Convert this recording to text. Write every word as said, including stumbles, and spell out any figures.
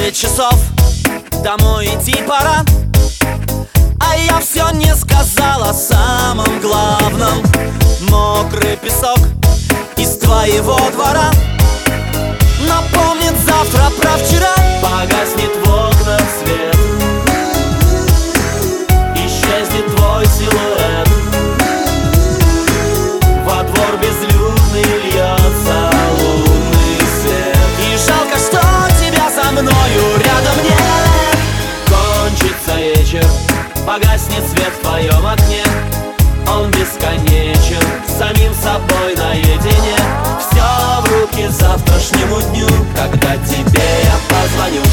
Девять часов, домой идти пора, а я все не сказал о самом главном. Мокрый песок из твоего двора напомнит завтра про вчера. Погаснет в окнах свет, исчезнет твой силуэт, во двор безлюдный льется лунный свет. И жалко, что тебя со мною рядом нет. Кончится вечер, погаснет свет в твоем окне, он бесконечен, с самим собой наедине. Все в руки завтрашнему дню, когда тебе я позвоню.